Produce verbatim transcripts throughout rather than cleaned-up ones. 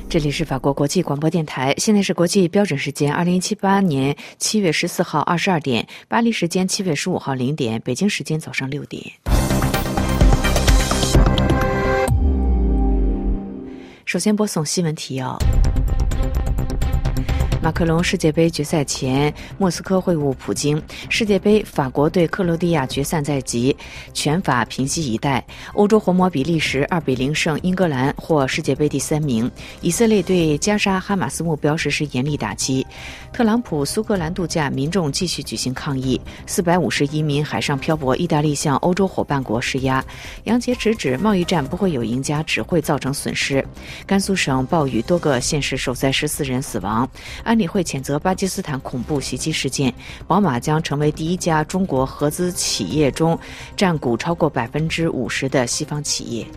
这里是法国国际广播电台，现在是国际标准时间二零一八年七月十四号二十二点，巴黎时间七月十五号零点，北京时间早上六点。首先播送新闻提要。马克龙世界杯决赛前莫斯科会晤普京，世界杯法国对克罗地亚决赛在即，全法平息以待。欧洲红魔比利时二比零胜英格兰，获世界杯第三名。以色列对加沙哈马斯目标实施严厉打击。特朗普苏格兰度假，民众继续举行抗议。四百五十移民海上漂泊，意大利向欧洲伙伴国施压。杨洁直指贸易战不会有赢家，只会造成损失。甘肃省暴雨，多个县市受灾，十四人死亡。安理会谴责巴基斯坦恐怖袭击事件，宝马将成为第一家中国合资企业中占股超过百分之五十的西方企业。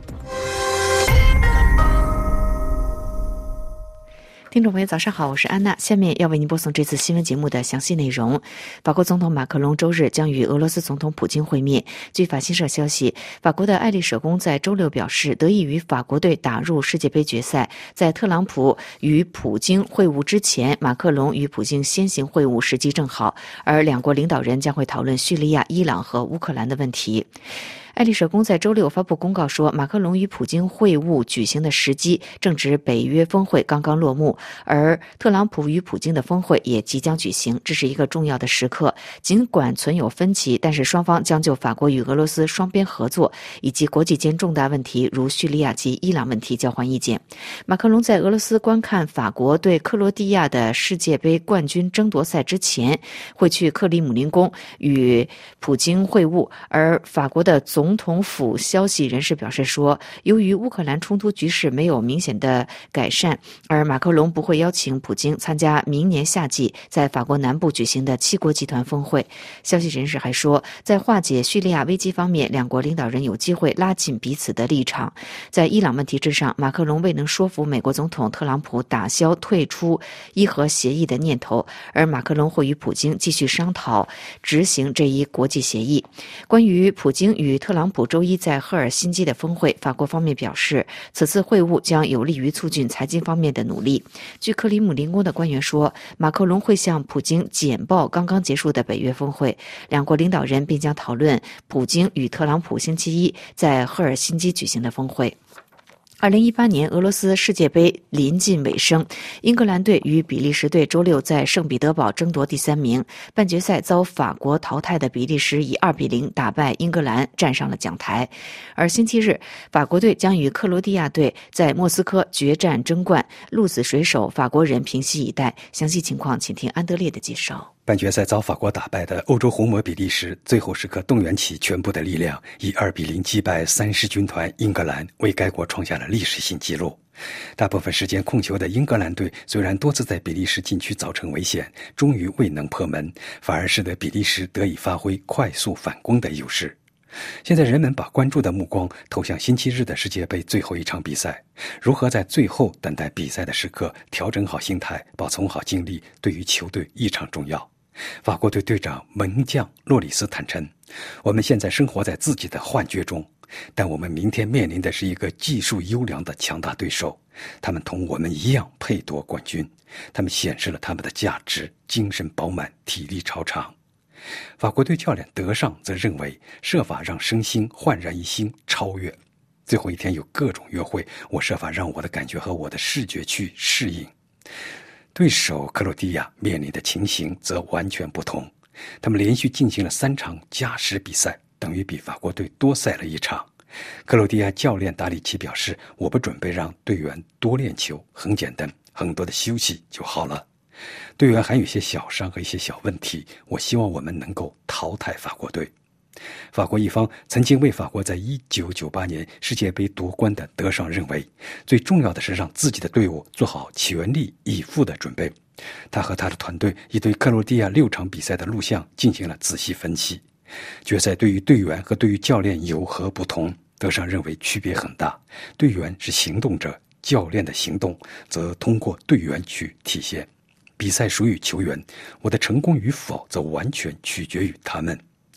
听众朋友早上好，我是安娜，下面要为您播送这次新闻节目的详细内容。法国总统马克龙周日将与俄罗斯总统普京会面。据法新社消息，法国的爱丽舍宫在周六表示，得益于法国队打入世界杯决赛，在特朗普与普京会晤之前，马克龙与普京先行会晤时机正好，而两国领导人将会讨论叙利亚、伊朗和乌克兰的问题。爱丽舍宫在周六发布公告说，马克龙与普京会晤举行的时机正值北约峰会刚刚落幕，而特朗普与普京的峰会也即将举行，这是一个重要的时刻。尽管存有分歧，但是双方将就法国与俄罗斯双边合作以及国际间重大问题如叙利亚及伊朗问题交换意见。马克龙在俄罗斯观看法国对克罗地亚的世界杯冠军争夺赛之前，会去克里姆林宫与普京会晤，而法国的总总统府消息人士表示说，由于乌克兰冲突局势没有明显的改善，而马克龙不会邀请普京参加明年夏季在法国南部举行的七国集团峰会。消息人士还说，在化解叙利亚危机方面，两国领导人有机会拉近彼此的立场。在伊朗问题之上，马克龙未能说服美国总统特朗普打消退出伊核协议的念头，而马克龙会与普京继续商讨执行这一国际协议。关于普京与特朗普周一在赫尔辛基的峰会，法国方面表示，此次会晤将有利于促进财经方面的努力。据克里姆林宫的官员说，马克龙会向普京简报刚刚结束的北约峰会，两国领导人并将讨论普京与特朗普星期一在赫尔辛基举行的峰会。二零一八年俄罗斯世界杯临近尾声，英格兰队与比利时队周六在圣彼得堡争夺第三名。半决赛遭法国淘汰的比利时以二比零打败英格兰，站上了讲台。而星期日，法国队将与克罗地亚队在莫斯科决战争冠，鹿死谁手，法国人平息以待。详细情况请听安德烈的介绍。 半决赛遭法国打败的欧洲红魔比利时，最后时刻动员起全部的力量，以二比零击败三狮军团英格兰，为该国创下了历史性纪录。大部分时间控球的英格兰队虽然多次在比利时禁区造成危险，终于未能破门，反而使得比利时得以发挥快速反攻的优势。现在人们把关注的目光投向星期日的世界杯最后一场比赛，如何在最后等待比赛的时刻调整好心态，保存好精力，对于球队异常重要。法国队队长门将洛里斯坦陈，我们现在生活在自己的幻觉中，但我们明天面临的是一个技术优良的强大对手，他们同我们一样配夺冠军，他们显示了他们的价值，精神饱满，体力超常。法国队教练德尚则认为，设法让身心焕然一新，超越。最后一天有各种约会，我设法让我的感觉和我的视觉去适应。对手克罗地亚面临的情形则完全不同，他们连续进行了三场加时比赛，等于比法国队多赛了一场。克罗地亚教练达里奇表示，我不准备让队员多练球，很简单，很多的休息就好了。队员还有一些小伤和一些小问题，我希望我们能够淘汰法国队。法国一方曾经为法国在一九九八年世界杯夺冠的德尚认为，最重要的是让自己的队伍做好全力以赴的准备。他和他的团队已对克罗地亚六场比赛的录像进行了仔细分析。决赛对于队员和对于教练有何不同？德尚认为区别很大，队员是行动者，教练的行动则通过队员去体现。比赛属于球员，我的成功与否则完全取决于他们。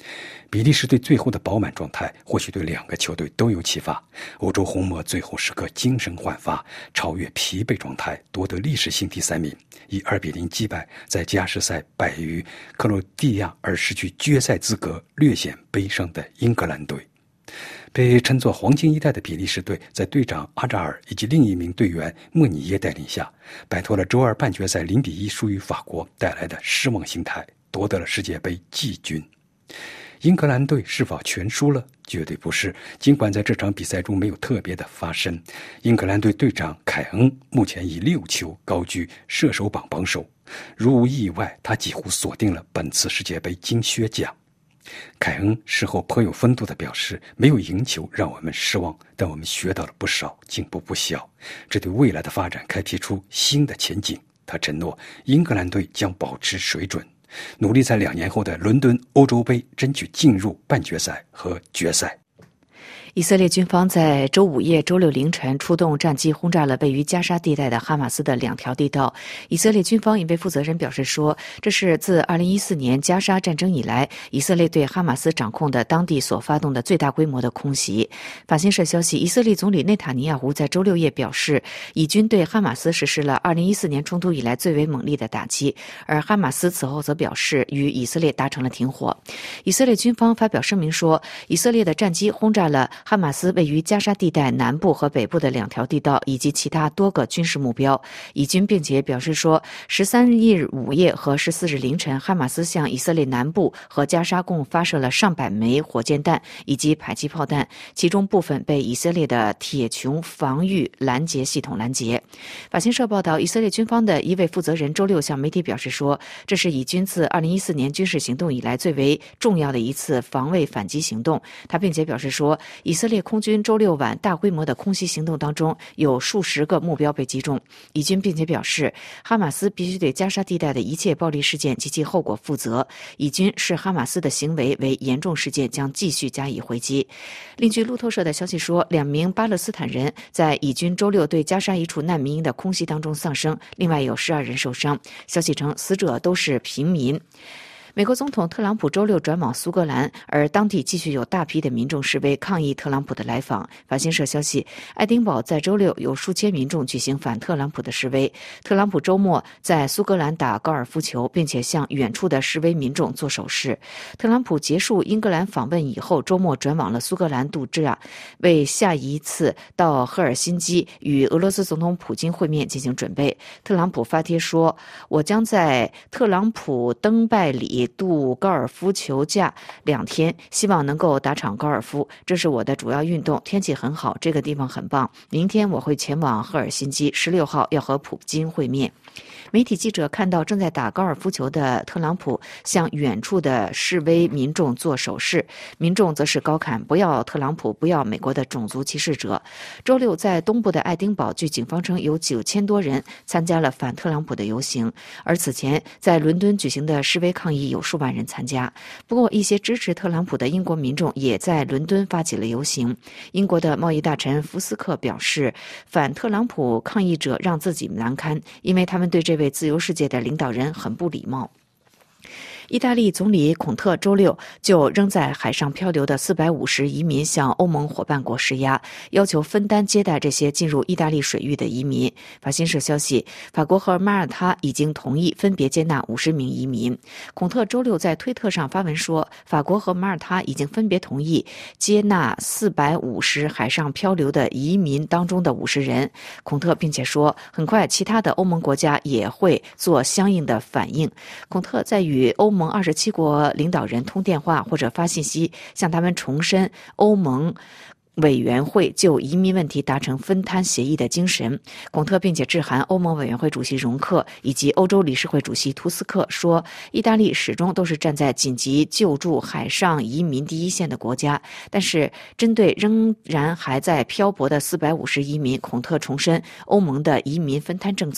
比利时队最后的饱满状态或许对两个球队都有启发。欧洲红魔最后时刻精神焕发，超越疲惫状态，夺得历史性第三名，以二比零击败在加时赛败于克罗地亚而失去决赛资格、略显悲伤的英格兰队。被称作黄金一代的比利时队，在队长阿扎尔以及另一名队员莫尼耶带领下，摆脱了周二半决赛零比一输于法国带来的失望心态，夺得了世界杯季军。英格兰队是否全输了？绝对不是。尽管在这场比赛中没有特别的发生，英格兰队队长凯恩目前以六球高居射手榜榜首，如无意外，他几乎锁定了本次世界杯金靴奖。凯恩事后颇有风度地表示，没有赢球让我们失望，但我们学到了不少，进步不小，这对未来的发展开辟出新的前景。他承诺英格兰队将保持水准，努力在两年后的伦敦欧洲杯争取进入半决赛和决赛。 以色列军方在周五夜、周六凌晨出动战机轰炸了位于加沙地带的哈马斯的两条地道。以色列军方一位负责人表示说，这是自二零一四年加沙战争以来，以色列对哈马斯掌控的当地所发动的最大规模的空袭。法新社消息，以色列总理内塔尼亚胡在周六夜表示，以军对哈马斯实施了二零一四年冲突以来最为猛烈的打击，而哈马斯此后则表示与以色列达成了停火。以色列军方发表声明说，以色列的战机轰炸了哈马斯位于加沙地带南部和北部的两条地道以及其他多个军事目标。以军并且表示说，十三日午夜和十四日凌晨，哈马斯向以色列南部和加沙共发射了上百枚火箭弹以及迫击炮弹，其中部分被以色列的铁穹防御拦截系统拦截。法新社报道，以色列军方的一位负责人周六向媒体表示说，这是以军自二零一四年军事行动以来最为重要的一次防卫反击行动。他并且表示说，以色列空军周六晚大规模的空袭行动当中，有数十个目标被击中。以军并且表示，哈马斯必须对加沙地带的一切暴力事件及其后果负责。以军视哈马斯的行为为严重事件，将继续加以回击。另据路透社的消息说，两名巴勒斯坦人在以军周六对加沙一处难民营的空袭当中丧生，另外有十二人受伤。消息称，死者都是平民。美国总统特朗普周六转往苏格兰，而当地继续有大批的民众示威抗议特朗普的来访。法新社消息，爱丁堡在周六有数千民众举行反特朗普的示威。特朗普周末在苏格兰打高尔夫球，并且向远处的示威民众做手势。特朗普结束英格兰访问以后，周末转往了苏格兰度假，为下一次到赫尔辛基与俄罗斯总统普京会面进行准备。特朗普发帖说，我将在特朗普登拜里度高尔夫球假两天，希望能够打场高尔夫，这是我的主要运动，天气很好，这个地方很棒。明天我会前往赫尔辛基，十六号要和普京会面。媒体记者看到正在打高尔夫球的特朗普向远处的示威民众做手势，民众则是高喊不要特朗普，不要美国的种族歧视者。周六在东部的爱丁堡，据警方称有九千多人参加了反特朗普的游行，而此前在伦敦举行的示威抗议有数万人参加。不过一些支持特朗普的英国民众也在伦敦发起了游行。英国的贸易大臣福斯克表示，反特朗普抗议者让自己难堪，因为他们对这位自由世界的领导人很不礼貌。意大利总理孔特周六就仍在海上漂流的四百五十移民向欧盟伙伴国施压，要求分担接待这些进入意大利水域的移民。法新社消息，法国和马耳他已经同意分别接纳五十名移民。孔特周六在推特上发文说，法国和马耳他已经分别同意接纳四百五十海上漂流的移民当中的五十人。孔特并且说，很快其他的欧盟国家也会做相应的反应。孔特在与欧盟二十七国领导人通电话或者发信息，向他们重申欧盟委员会就移民问题达成分摊协议的精神。孔特并且致函欧盟委员会主席容克以及欧洲理事会主席图斯克，说意大利始终都是站在紧急救助海上移民第一线的国家，但是针对仍然还在漂泊的四百五十移民，孔特重申欧盟的移民分摊政策。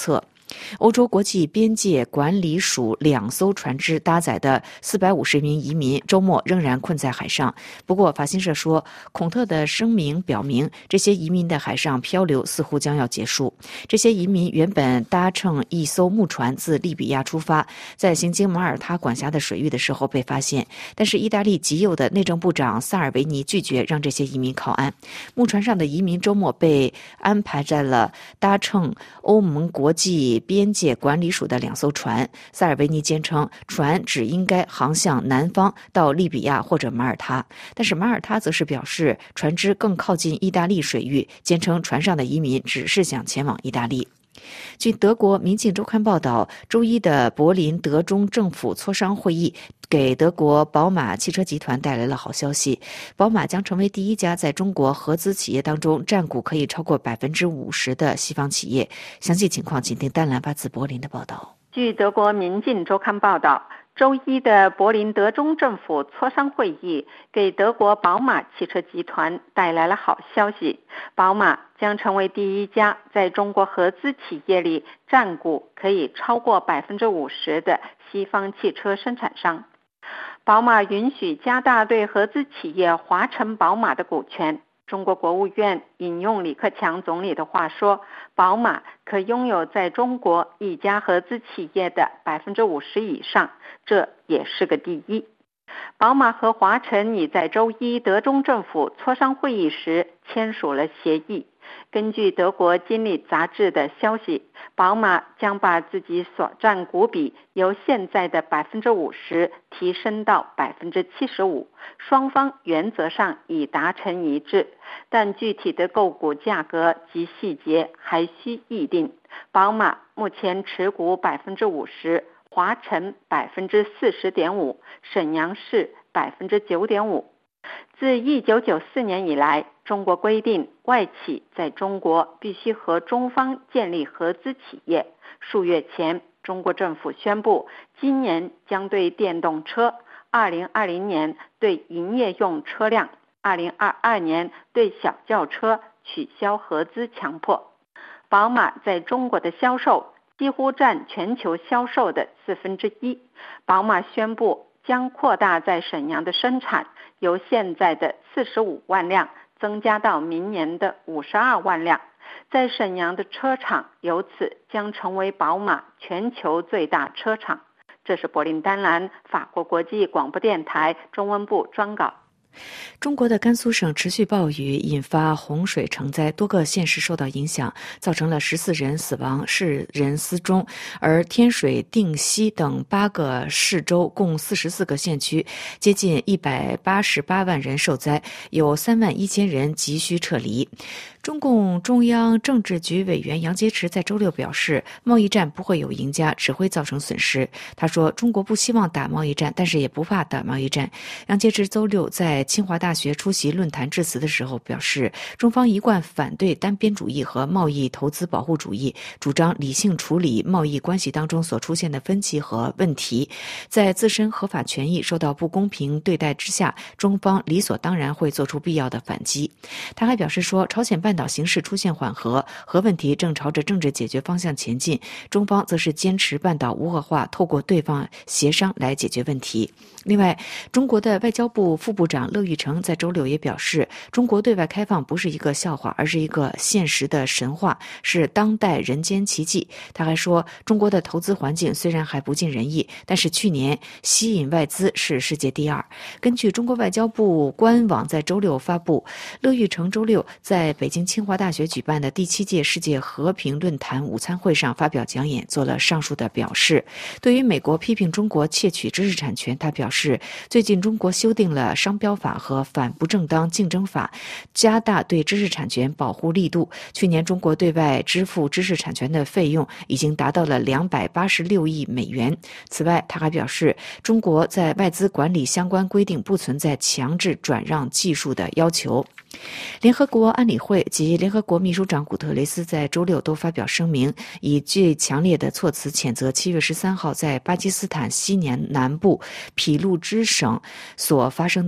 欧洲国际边界管理署两艘船只搭载的四百五十名移民周末仍然困在海上。不过法新社说，孔特的声明表明，这些移民的海上漂流似乎将要结束。这些移民原本搭乘一艘木船自利比亚出发，在行经马耳他管辖的水域的时候被发现，但是意大利极右的内政部长萨尔维尼拒绝让这些移民靠岸。木船上的移民周末被安排在了搭乘欧盟国际边界管理署的两艘船。萨尔维尼坚称，船只应该航向南方到利比亚或者马耳他，但是马耳他则是表示船只更靠近意大利水域，坚称船上的移民只是想前往意大利。据德国《民进周刊》报道，周一的柏林德中政府磋商会议给德国宝马汽车集团带来了好消息，宝马将成为第一家在中国合资企业当中占股可以超过百分之五十的西方企业。详细情况，请听丹兰发自柏林的报道。 据德国《民进周刊》报道，周一的柏林德中政府磋商会议给德国宝马汽车集团带来了好消息，宝马将成为第一家在中国合资企业里占股可以超过百分之五十的西方汽车生产商。宝马允许加大对合资企业华晨宝马的股权。中国国务院引用李克强总理的话说，宝马可拥有在中国一家合资企业的百分之五十以上，这也是个第一。宝马和华晨已在周一德中政府磋商会议时签署了协议。根据德国经理杂志的消息，宝马将把自己所占股比由现在的百分之五十提升到百分之七十五，双方原则上已达成一致，但具体的购股价格及细节还需议定。宝马目前持股百分之五十，华晨百分之四十点五，沈阳市百分之九点五。自一九九四年以来，中国规定外企在中国必须和中方建立合资企业。数月前，中国政府宣布，今年将对电动车，二零二零年对营业用车辆，二零二二年对小轿车取消合资强迫。宝马在中国的销售几乎占全球销售的四分之一。宝马宣布将扩大在沈阳的生产，由现在的四十五万辆增加到明年的五十二万辆。在沈阳的车厂由此将成为宝马全球最大车厂。这是柏林丹兰法国国际广播电台中文部专稿。 中国的甘肃省持续暴雨引发洪水成灾，多个县市受到影响，造成了十四人死亡，四人失踪。而天水、定西等八个市州共四十四个县区，接近一百八十八万人受灾，有三万一千人急需撤离。中共中央政治局委员杨洁篪在周六表示，贸易战不会有赢家，只会造成损失。他说，中国不希望打贸易战，但是也不怕打贸易战。杨洁篪周六在清华大学出席论坛致辞的时候表示，中方一贯反对单边主义和贸易投资保护主义，主张理性处理贸易关系当中所出现的分歧和问题。在自身合法权益受到不公平对待之下，中方理所当然会做出必要的反击。他还表示说，朝鲜半岛形势出现缓和，核问题正朝着政治解决方向前进，中方则是坚持半岛无核化，透过对方协商来解决问题。另外，中国的外交部副部长乐玉成在周六也表示，中国对外开放不是一个笑话，而是一个现实的神话，是当代人间奇迹。他还说，中国的投资环境虽然还不尽人意，但是去年吸引外资是世界第二。根据中国外交部官网在周六发布，乐玉成周六在北京清华大学举办的第七届世界和平论坛午餐会上发表讲演，做了上述的表示。对于美国批评中国窃取知识产权，他表示，最近中国修订了商标法和反不正当竞争法，加大对知识产权保护力度。去年中国对外支付知识产权的费用已经达到了两百八十六亿美元。此外，他还表示，中国在外资管理相关规定不存在强制转让技术的要求。联合国安理会及联合国秘书长古特雷斯在周六都发表声明，以最强烈的措辞谴责七月十三号在巴基斯坦西南南部匹路支省所发生的恐怖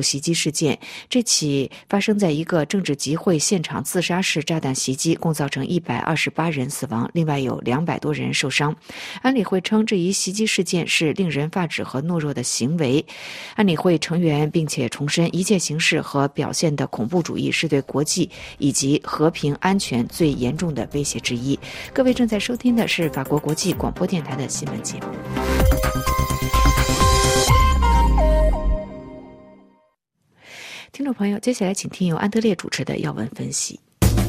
袭击事件。这起发生在一个政治集会现场自杀式炸弹袭击，共造成一百二十八人死亡，另外有两百多人受伤。安理会称，这一袭击事件是令人发指和懦弱的行为。安理会成员并且重申，一切形式和表现的恐怖主义是对国际以及和平安全最严重的威胁之一。各位正在收听的是法国国际广播电台的新闻节目。听众朋友，接下来请听由安德烈主持的要闻分析。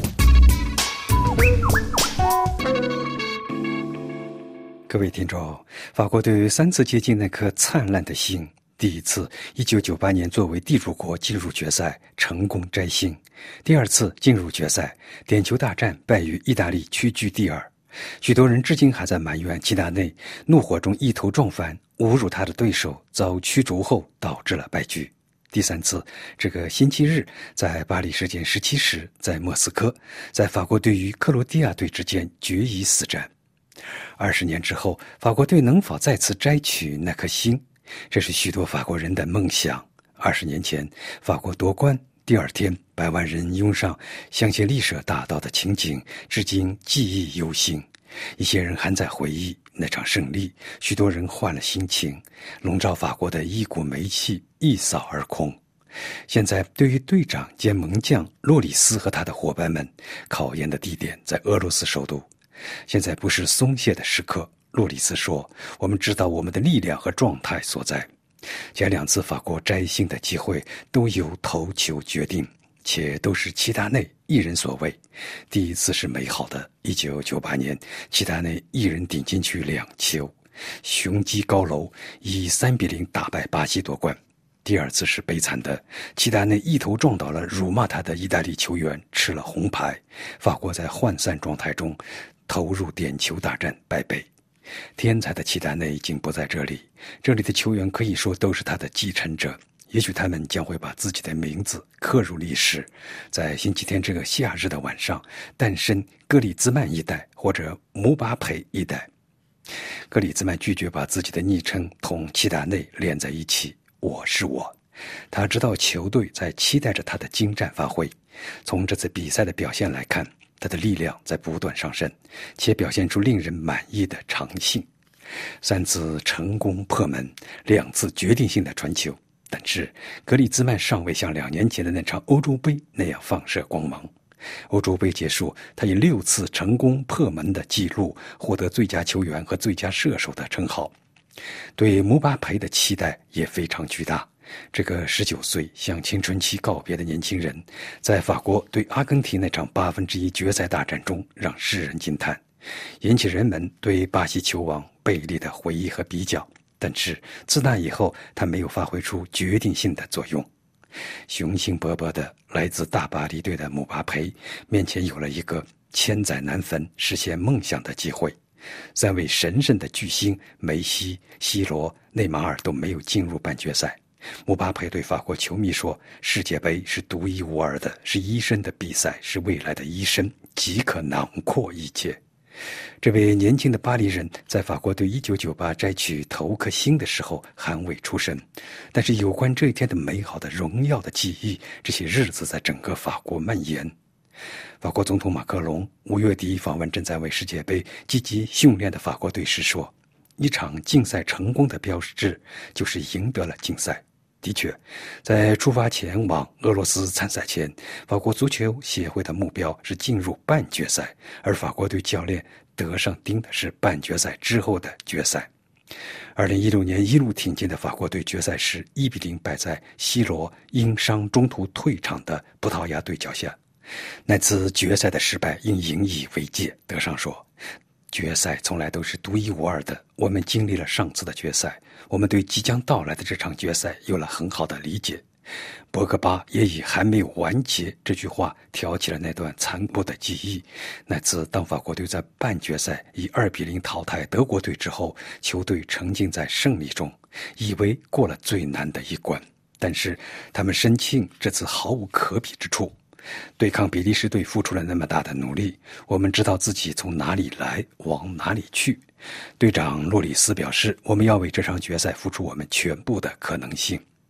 各位听众，法国队三次接近那颗灿烂的星，第一次一九九八年作为地主国进入决赛成功摘星，第二次进入决赛点球大战败于意大利，屈居第二。许多人至今还在埋怨齐达内怒火中一头撞翻，侮辱他的对手，遭驱逐后导致了败局。第三次，这个星期日在巴黎时间十七时，在莫斯科，在法国队与克罗地亚队之间决一死战。二十年之后，法国队能否再次摘取那颗星？这是许多法国人的梦想。二十年前，法国夺冠，第二天，百万人拥上香榭丽舍大道的情景，至今记忆犹新。一些人还在回忆那场胜利，许多人换了心情，笼罩法国的一股煤气一扫而空。现在，对于队长兼门将洛里斯和他的伙伴们，考验的地点在俄罗斯首都。现在不是松懈的时刻，洛里斯说，我们知道我们的力量和状态所在。前两次法国摘星的机会都由头球决定，且都是齐达内一人所为。第一次是美好的，一九九八年，齐达内一人顶进去两球，雄鸡高楼以三比零打败巴西夺冠。第二次是悲惨的，齐达内一头撞倒了辱骂他的意大利球员，吃了红牌。法国在涣散状态中投入点球大战败北。天才的齐达内已经不在这里，这里的球员可以说都是他的继承者，也许他们将会把自己的名字刻入历史。在星期天这个夏日的晚上，诞生格里兹曼一代或者姆巴佩一代。格里兹曼拒绝把自己的昵称同齐达内连在一起，我是我。他知道球队在期待着他的精湛发挥。从这次比赛的表现来看，他的力量在不断上升，且表现出令人满意的长性。三次成功破门，两次决定性的传球，但是格里兹曼尚未像两年前的那场欧洲杯那样放射光芒。欧洲杯结束，他以六次成功破门的记录获得最佳球员和最佳射手的称号。对姆巴佩的期待也非常巨大。这个十九岁向青春期告别的年轻人，在法国对阿根廷那场八分之一决赛大战中让世人惊叹，引起人们对巴西球王贝利的回忆和比较。但是自那以后，他没有发挥出决定性的作用。雄心勃勃的来自大巴黎队的姆巴佩面前有了一个千载难逢实现梦想的机会。三位神圣的巨星梅西、C罗、内马尔都没有进入半决赛。姆巴佩对法国球迷说，世界杯是独一无二的，是一生的比赛，是未来的一生，即可囊括一切。这位年轻的巴黎人在法国队一九九八摘取头颗星的时候还未出生，但是有关这一天的美好的荣耀的记忆，这些日子在整个法国蔓延。法国总统马克龙五月底访问正在为世界杯积极训练的法国队时说，一场竞赛成功的标志就是赢得了竞赛。的确，在出发前往俄罗斯参赛前，法国足球协会的目标是进入半决赛，而法国队教练德尚盯的是半决赛之后的决赛。二零一六年一路挺进的法国队决赛时一比零败在 C 罗因伤中途退场的葡萄牙队脚下。那次决赛的失败应引以为戒，德尚说，决赛从来都是独一无二的，我们经历了上次的决赛，我们对即将到来的这场决赛有了很好的理解。博格巴也以还没有完结这句话挑起了那段残酷的记忆。那次当法国队在半决赛以二比零淘汰德国队之后，球队沉浸在胜利中，以为过了最难的一关，但是他们深信这次毫无可比之处。对抗比利时队付出了那么大的努力，我们知道自己从哪里来，往哪里去。队长洛里斯表示，我们要为这场决赛付出我们全部的可能性。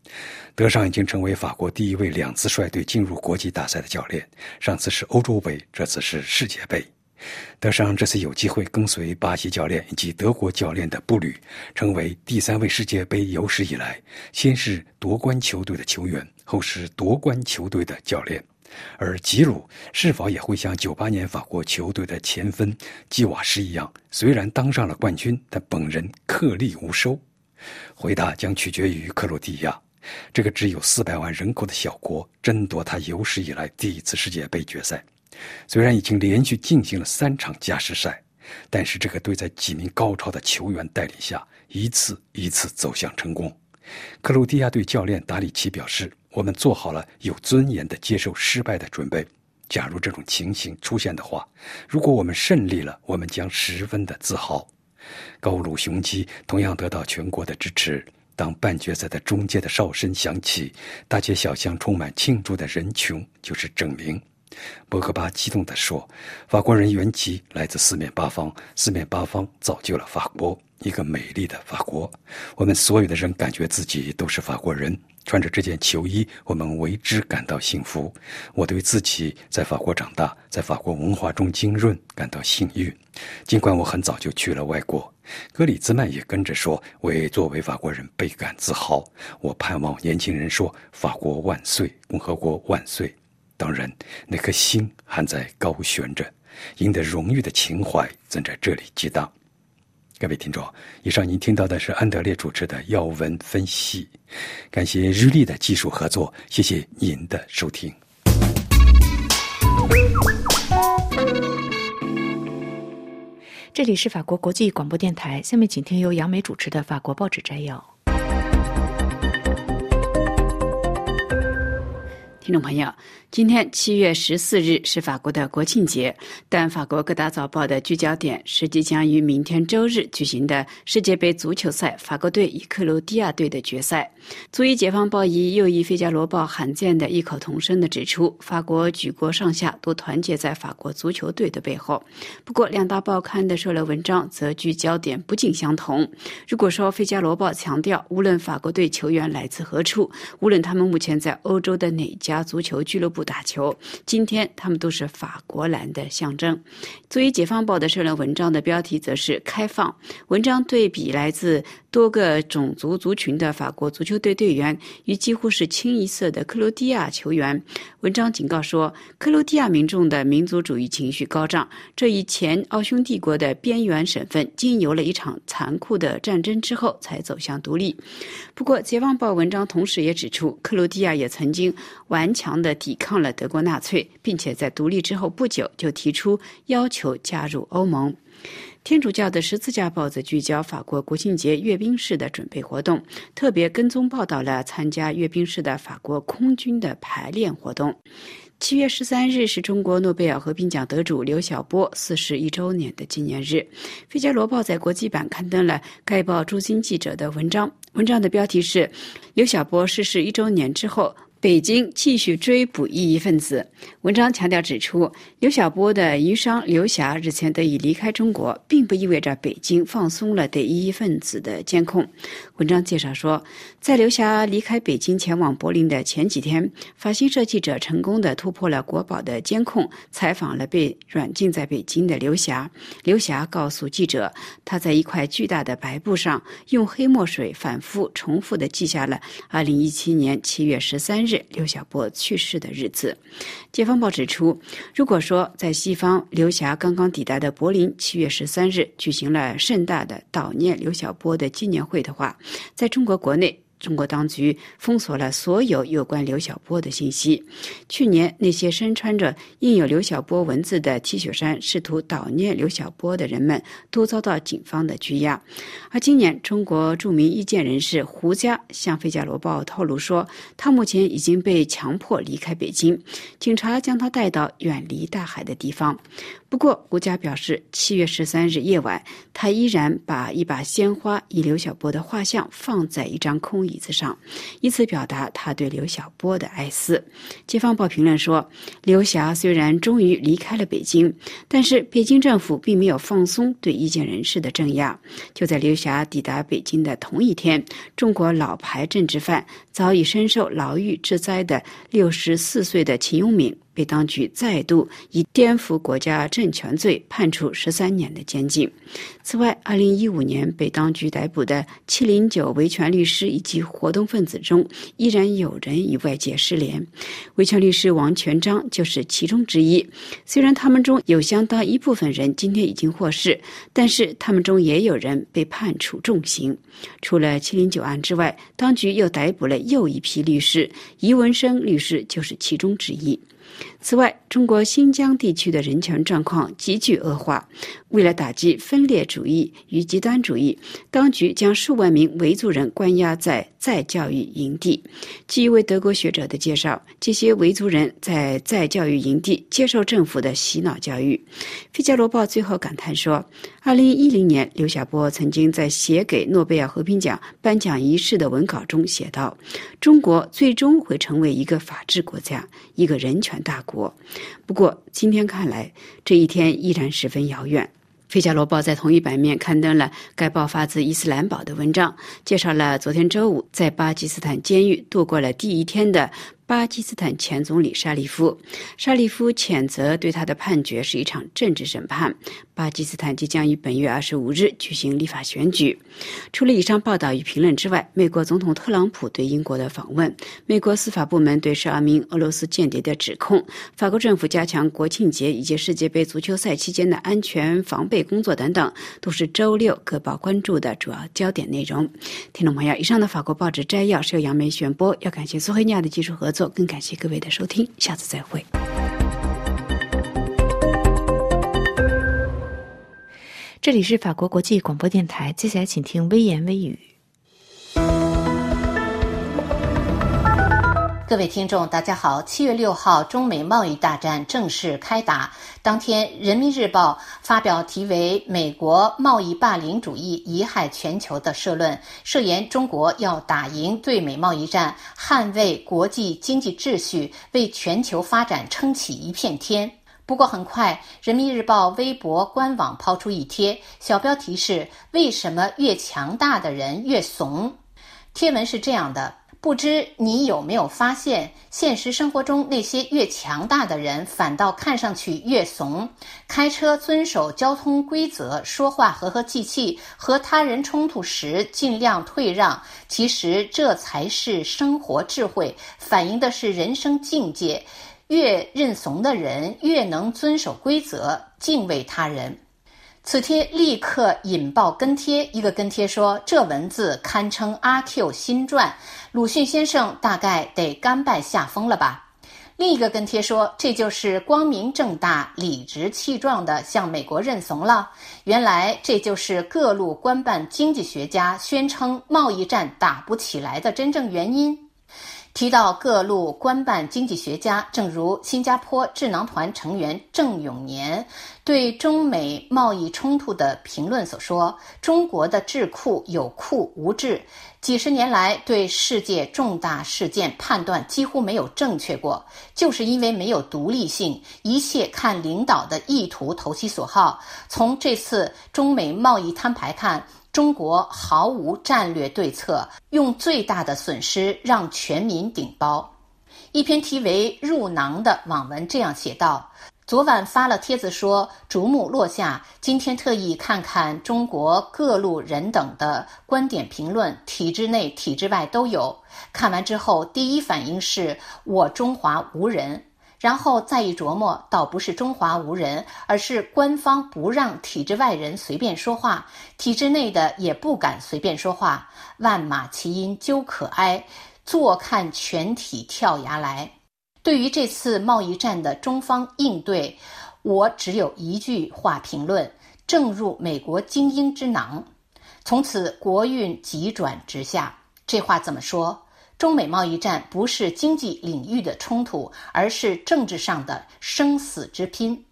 德尚已经成为法国第一位两次率队进入国际大赛的教练，上次是欧洲杯，这次是世界杯。德尚这次有机会跟随巴西教练以及德国教练的步履，成为第三位世界杯有史以来先是夺冠球队的球员，后是夺冠球队的教练。而吉鲁是否也会像九八年法国球队的前锋基瓦什一样，虽然当上了冠军，但本人颗粒无收？回答将取决于克罗地亚，这个只有四百万人口的小国争夺他有史以来第一次世界杯决赛。虽然已经连续进行了三场加时赛，但是这个队在几名高超的球员带领下，一次一次走向成功。克罗地亚队教练达里奇表示，我们做好了有尊严的接受失败的准备。假如这种情形出现的话，如果我们胜利了，我们将十分的自豪。高卢雄鸡同样得到全国的支持。当半决赛的中阶的哨声响起，大街小巷充满庆祝的人群，就是证明。博格巴激动地说，法国人援旗来自四面八方，四面八方造就了法国，一个美丽的法国。我们所有的人感觉自己都是法国人，穿着这件球衣，我们为之感到幸福。我对自己在法国长大，在法国文化中浸润感到幸运，尽管我很早就去了外国。格里兹曼也跟着说，我也作为法国人倍感自豪。我盼望年轻人说，法国万岁，共和国万岁。当然，那颗心还在高悬着，赢得荣誉的情怀正在这里激荡。各位听众，以上您听到的是安德烈主持的要闻分析，感谢日历的技术合作，谢谢您的收听。 这里是法国国际广播电台，下面请听由杨梅主持的法国报纸摘要。 听众朋友，今天七月十四日是法国的国庆节，但法国各大早报的聚焦点是即将于明天周日举行的世界杯足球赛法国队与克罗地亚队的决赛。左翼解放报以右翼费加罗报罕见的异口同声地指出，法国举国上下都团结在法国足球队的背后。不过两大报刊的社论文章则聚焦点不尽相同。如果说费加罗报强调，无论法国队球员来自何处，无论他们目前在欧洲的哪家足球俱乐部打球，今天他们都是法国蓝的象征。作为解放报的社论文章的标题则是开放，文章对比来自多个种族族群的法国足球队队员与几乎是清一色的克罗地亚球员。文章警告说，克罗地亚民众的民族主义情绪高涨，这一前奥匈帝国的边缘省份经由了一场残酷的战争之后才走向独立。不过解放报文章同时也指出，克罗地亚也曾经顽强地抵抗了德国纳粹，并且在独立之后不久就提出要求加入欧盟。天主教的十字架报则聚焦法国国庆节阅兵式的准备活动，特别跟踪报道了参加阅兵式的法国空军的排练活动。七月十三日是中国诺贝尔和平奖得主刘晓波四十一周年的纪念日。费加罗报在国际版刊登了该报驻京记者的文章，文章的标题是刘晓波逝世一周年之后，北京继续追捕异议分子。文章强调指出，刘晓波的遗孀刘霞日前得以离开中国，并不意味着北京放松了对异议分子的监控。文章介绍说，在刘霞离开北京前往柏林的前几天，法新社记者成功地突破了国保的监控，采访了被软禁在北京的刘霞。刘霞告诉记者，她在一块巨大的白布上用黑墨水反复重复地记下了二零一七年七月十三日刘晓波去世的日子。解放报指出，如果说在西方刘霞刚刚抵达的柏林七月十三日举行了盛大的悼念刘晓波的纪念会的话，在中国国内中国当局封锁了所有有关刘晓波的信息。去年，那些身穿着印有刘晓波文字的 T 恤衫试图悼念刘晓波的人们都遭到警方的拘押。而今年，中国著名意见人士胡佳向《费加罗报》透露说，他目前已经被强迫离开北京，警察将他带到远离大海的地方。不过胡佳表示，七月十三日夜晚，他依然把一把鲜花以刘晓波的画像放在一张空椅子上，以此表达他对刘晓波的哀思。解放报评论说，刘霞虽然终于离开了北京，但是北京政府并没有放松对意见人士的镇压。就在刘霞抵达北京的同一天，中国老牌政治犯、早已深受牢狱之灾的六十四岁的秦永敏被当局再度以颠覆国家政权罪判处十三年的监禁。此外，二零一五年被当局逮捕的七零九维权律师以及活动分子中，依然有人与外界失联。维权律师王全章就是其中之一。虽然他们中有相当一部分人今天已经获释，但是他们中也有人被判处重刑。除了七零九案之外，当局又逮捕了又一批律师，余文生律师就是其中之一。此外，中国新疆地区的人权状况急剧恶化。为了打击分裂主义与极端主义，当局将数万名维族人关押在再教育营地。据一位德国学者的介绍，这些维族人在再教育营地接受政府的洗脑教育。费加罗报最后感叹说，二零一零年刘晓波曾经在写给诺贝尔和平奖颁奖仪式的文稿中写道，中国最终会成为一个法治国家，一个人权大国。不过今天看来，这一天依然十分遥远。费加罗报在同一版面刊登了该报发自伊斯兰堡的文章，介绍了昨天周五在巴基斯坦监狱度过了第一天的巴基斯坦前总理沙利夫。沙利夫谴责对他的判决是一场政治审判。巴基斯坦即将于本月二十五日举行立法选举。除了以上报道与评论之外，美国总统特朗普对英国的访问，美国司法部门对十二名俄罗斯间谍的指控，法国政府加强国庆节以及世界杯足球赛期间的安全防备工作等等，都是周六各报关注的主要焦点内容。听众朋友，以上的法国报纸摘要是由杨梅选播，要感谢苏黑尼亚的技术合作，更感谢各位的收听，下次再会。 这里是法国国际广播电台，接下来请听微言微语。 各位听众大家好，七月六号中美贸易大战正式开打。当天人民日报发表题为美国贸易霸凌主义贻害全球的社论，设言中国要打赢对美贸易战，捍卫国际经济秩序，为全球发展撑起一片天。不过很快，人民日报微博官网抛出一贴，小标题是为什么越强大的人越怂。贴文是这样的，不知你有没有发现，现实生活中那些越强大的人反倒看上去越怂，开车遵守交通规则，说话和和气气，和他人冲突时尽量退让，其实这才是生活智慧，反映的是人生境界。越认怂的人越能遵守规则，敬畏他人。此贴立刻引爆跟贴，一个跟贴说，这文字堪称阿 Q 新传，鲁迅先生大概得甘拜下风了吧。另一个跟贴说，这就是光明正大理直气壮地向美国认怂了，原来这就是各路官办经济学家宣称贸易战打不起来的真正原因。提到各路官办经济学家，正如新加坡智囊团成员郑永年对中美贸易冲突的评论所说，中国的智库有库无智，几十年来对世界重大事件判断几乎没有正确过，就是因为没有独立性，一切看领导的意图投其所好。从这次中美贸易摊牌看，中国毫无战略对策，用最大的损失让全民顶包。一篇题为《入囊》的网文这样写道，昨晚发了帖子说逐幕落下，今天特意看看中国各路人等的观点评论，体制内体制外都有。看完之后第一反应是我中华无人，然后再一琢磨，倒不是中华无人，而是官方不让体制外人随便说话，体制内的也不敢随便说话，万马齐喑究可哀，坐看全体跳崖来。对于这次贸易战的中方应对，我只有一句话评论，正入美国精英之囊。从此国运急转直下。这话怎么说？中美贸易战不是经济领域的冲突，而是政治上的生死之拼。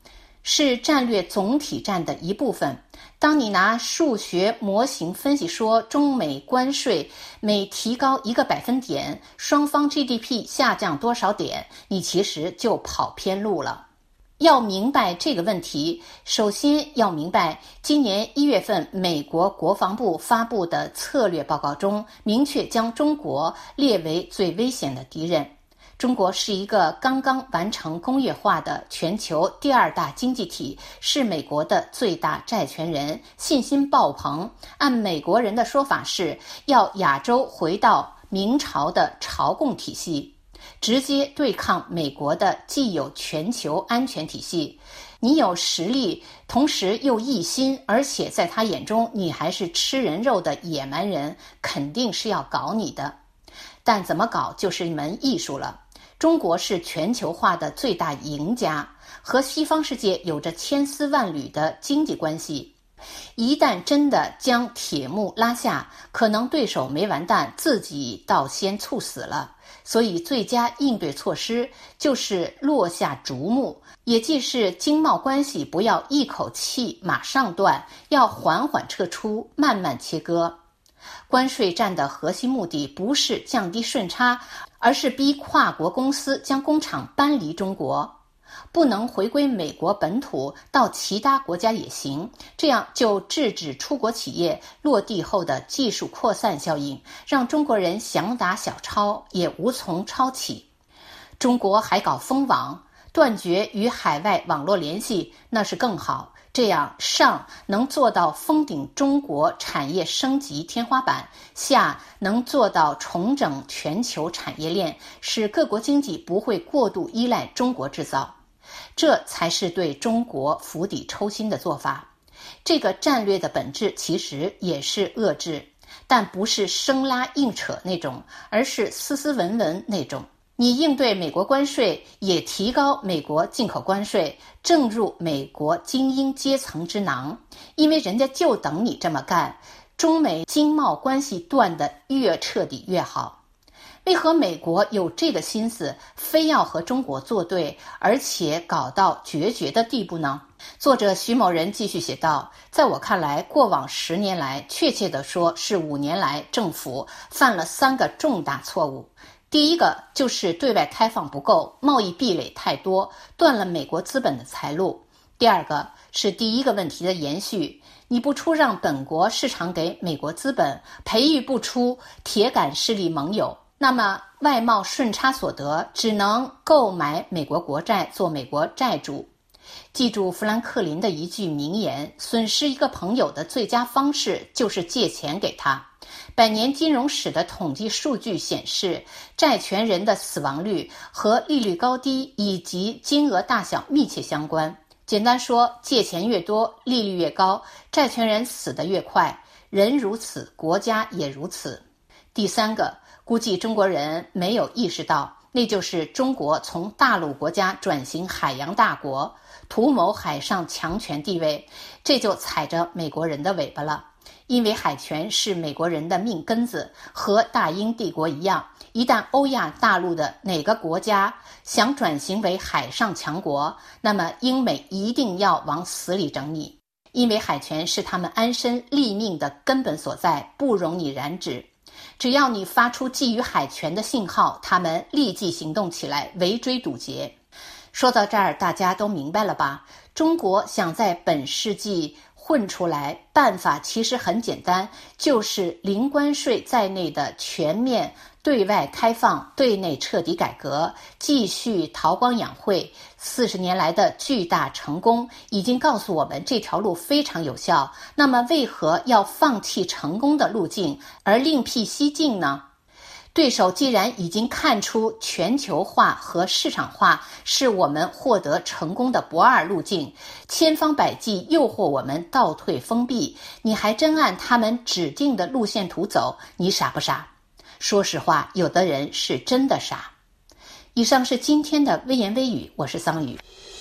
是战略总体战的一部分。当你拿数学模型分析说中美关税每提高一个百分点，双方 G D P 下降多少点，你其实就跑偏路了。要明白这个问题，首先要明白今年一月份美国国防部发布的策略报告中，明确将中国列为最危险的敌人。中国是一个刚刚完成工业化的全球第二大经济体，是美国的最大债权人，信心爆棚。按美国人的说法是要亚洲回到明朝的朝贡体系，直接对抗美国的既有全球安全体系。你有实力，同时又一心，而且在他眼中你还是吃人肉的野蛮人，肯定是要搞你的。但怎么搞就是一门艺术了。中国是全球化的最大赢家，和西方世界有着千丝万缕的经济关系。一旦真的将铁幕拉下，可能对手没完蛋，自己倒先猝死了。所以最佳应对措施就是落下竹幕，也即是经贸关系不要一口气马上断，要缓缓撤出，慢慢切割。关税战的核心目的不是降低顺差，而是逼跨国公司将工厂搬离中国，不能回归美国本土，到其他国家也行，这样就制止出国企业落地后的技术扩散效应，让中国人想打小抄也无从抄起。中国还搞封网，断绝与海外网络联系，那是更好。这样上能做到封顶中国产业升级天花板，下能做到重整全球产业链，使各国经济不会过度依赖中国制造。这才是对中国釜底抽薪的做法。这个战略的本质其实也是遏制，但不是生拉硬扯那种，而是斯斯文文那种。你应对美国关税，也提高美国进口关税，正入美国精英阶层之囊，因为人家就等你这么干。中美经贸关系断得越彻底越好。为何美国有这个心思，非要和中国作对，而且搞到决绝的地步呢？作者徐某人继续写道，在我看来，过往十年来，确切地说是五年来，政府犯了三个重大错误。第一个就是对外开放不够，贸易壁垒太多，断了美国资本的财路。第二个是第一个问题的延续，你不出让本国市场给美国资本，培育不出铁杆势力盟友，那么外贸顺差所得只能购买美国国债做美国债主。记住富兰克林的一句名言，损失一个朋友的最佳方式就是借钱给他。百年金融史的统计数据显示，债权人的死亡率和利率高低以及金额大小密切相关。简单说，借钱越多，利率越高，债权人死得越快。人如此，国家也如此。第三个，估计中国人没有意识到，那就是中国从大陆国家转型海洋大国，图谋海上强权地位，这就踩着美国人的尾巴了。因为海权是美国人的命根子，和大英帝国一样，一旦欧亚大陆的哪个国家想转型为海上强国，那么英美一定要往死里整你，因为海权是他们安身立命的根本所在，不容你染指。只要你发出觊觎海权的信号，他们立即行动起来，围追堵截。说到这儿，大家都明白了吧？中国想在本世纪混出来，办法其实很简单，就是零关税在内的全面对外开放，对内彻底改革，继续韬光养晦。四十年来的巨大成功已经告诉我们这条路非常有效，那么为何要放弃成功的路径而另辟蹊径呢？对手既然已经看出全球化和市场化是我们获得成功的不二路径，千方百计诱惑我们倒退封闭，你还真按他们指定的路线图走，你傻不傻？说实话，有的人是真的傻。以上是今天的微言微语，我是桑宇。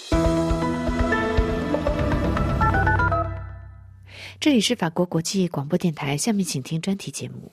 这里是法国国际广播电台，下面请听专题节目。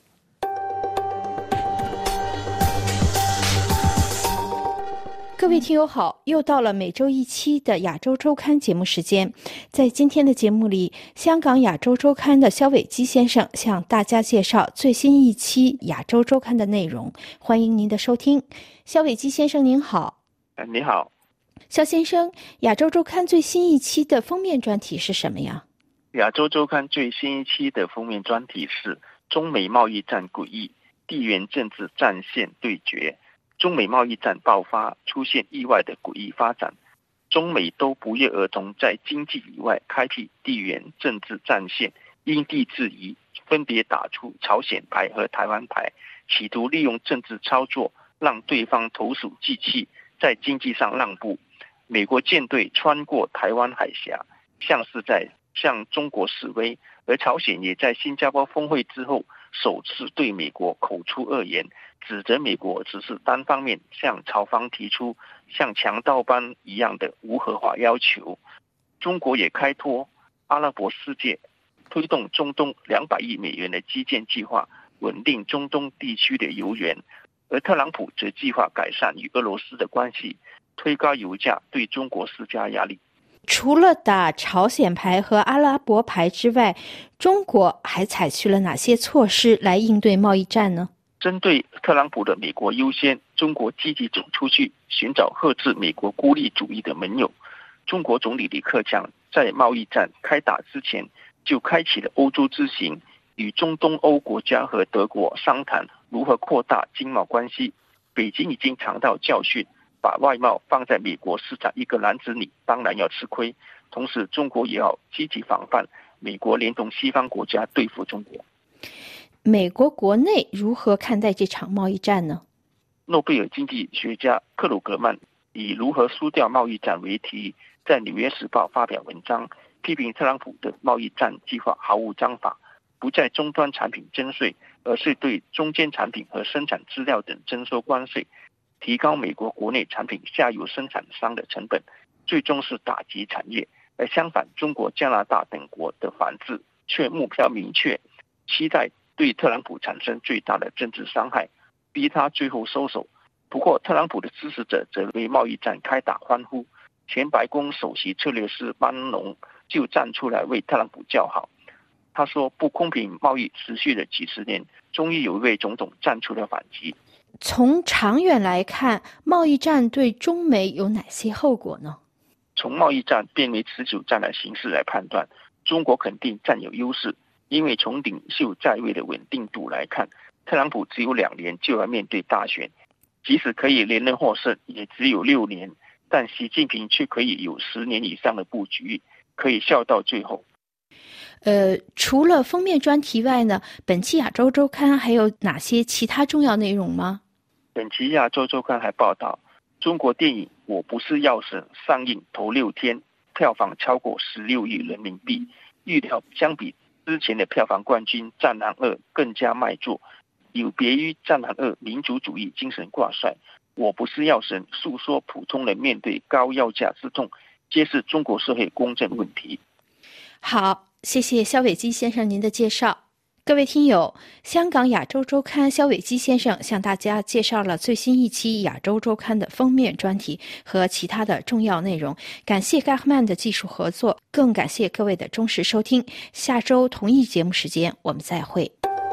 各位听友好，又到了每周一期的亚洲周刊节目时间。在今天的节目里，香港亚洲周刊的肖伟基先生向大家介绍最新一期亚洲周刊的内容，欢迎您的收听。肖伟基先生您好。 呃、你好。 肖先生，亚洲周刊最新一期的封面专题是什么呀？ 亚洲周刊最新一期的封面专题是中美贸易战诡异，地缘政治战线对决。中美贸易战爆发，出现意外的诡异发展，中美都不约而同在经济以外开辟地缘政治战线，因地制宜，分别打出朝鲜牌和台湾牌，企图利用政治操作让对方投鼠忌器，在经济上让步。美国舰队穿过台湾海峡，像是在向中国示威，而朝鲜也在新加坡峰会之后首次对美国口出恶言，指责美国只是单方面向朝方提出像强盗般一样的无合法要求。中国也开拓阿拉伯世界，推动中东两百亿美元的基建计划，稳定中东地区的油源。而特朗普则计划改善与俄罗斯的关系，推高油价，对中国施加压力。 除了打朝鲜牌和阿拉伯牌之外，中国还采取了哪些措施来应对贸易战呢？ 针对特朗普的美国优先，中国积极走出去，寻找遏制美国孤立主义的盟友。中国总理李克强在贸易战开打之前就开启了欧洲之行，与中东欧国家和德国商谈如何扩大经贸关系。北京已经尝到教训，把外贸放在美国市场一个篮子里，当然要吃亏。同时中国也要积极防范美国连同西方国家对付中国。 美国国内如何看待这场贸易战呢？ 诺贝尔经济学家克鲁格曼以如何输掉贸易战为题，在纽约时报发表文章，批评特朗普的贸易战计划毫无章法，不在终端产品征税，而是对中间产品和生产资料等征收关税，提高美国国内产品下游生产商的成本，最终是打击产业。而相反，中国、加拿大等国的反制却目标明确，期待对特朗普产生最大的政治伤害，逼他最后收手。不过特朗普的支持者则为贸易战开打欢呼，前白宫首席策略师班农就站出来为特朗普叫好。他说，不公平贸易持续了几十年，终于有一位总统站出来反击。 从长远来看，贸易战对中美有哪些后果呢？ 从贸易战变为持久战的形势来判断，中国肯定占有优势，因为从领袖在位的稳定度来看，特朗普只有两年就要面对大选，即使可以连任获胜，也只有六年，但习近平却可以有十年以上的布局，可以笑到最后。 呃，除了封面专题外呢，本期亚洲周刊还有哪些其他重要内容吗？ 本期亚洲周刊还报道，中国电影《我不是药神》上映头六天，票房超过十六亿人民币，预料相比之前的票房冠军《战狼二》更加卖座。有别于《战狼二》民族主义精神挂帅，《我不是药神》诉说普通人面对高药价之痛，揭示中国社会公正问题。 好，谢谢肖伟基先生您的介绍。各位听友，香港亚洲周刊肖伟基先生向大家介绍了最新一期亚洲周刊的封面专题和其他的重要内容。感谢盖赫曼的技术合作，更感谢各位的忠实收听。下周同一节目时间我们再会。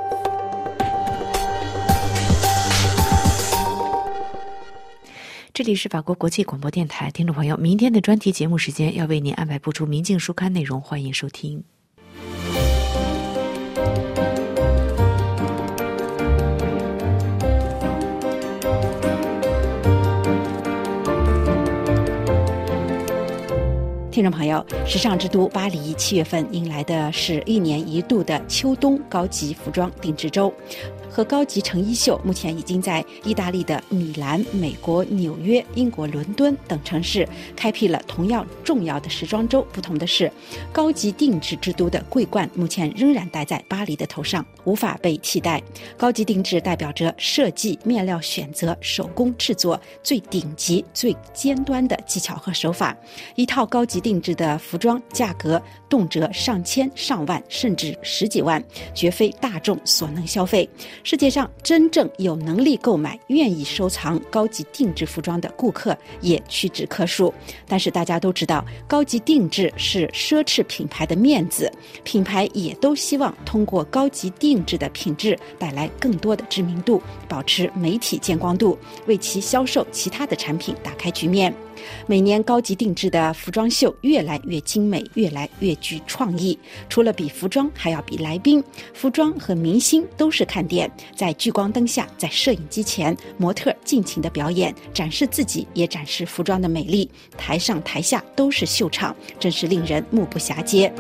这里是法国国际广播电台，听众朋友，明天的专题节目时间要为您安排播出明镜书刊内容，欢迎收听。 听众朋友，时尚之都巴黎七月份迎来的是一年一度的秋冬高级服装定制周。和高级成衣秀目前已经在意大利的米兰、美国纽约、英国伦敦等城市开辟了同样重要的时装周。不同的是，高级定制之都的桂冠目前仍然戴在巴黎的头上，无法被替代。高级定制代表着设计、面料选择、手工制作最顶级、最尖端的技巧和手法。一套高级定制的服装价格动辄上千、上万，甚至十几万，绝非大众所能消费。 世界上真正有能力购买、愿意收藏高级定制服装的顾客也屈指可数。但是大家都知道，高级定制是奢侈品牌的面子，品牌也都希望通过高级定制的品质带来更多的知名度，保持媒体见光度，为其销售其他的产品打开局面。每年高级定制的服装秀越来越精美，越来越具创意。除了比服装，还要比来宾。服装和明星都是看点，在聚光灯下，在摄影机前，模特尽情的表演，展示自己，也展示服装的美丽。台上台下都是秀场，真是令人目不暇接。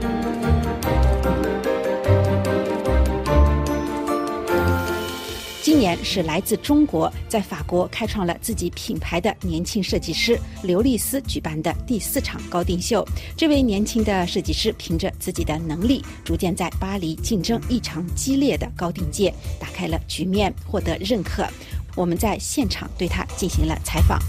今年是来自中国，在法国开创了自己品牌的年轻设计师刘丽丝举办的第四场高定秀。这位年轻的设计师凭着自己的能力，逐渐在巴黎竞争异常激烈的高定界打开了局面，获得认可。我们在现场对他进行了采访。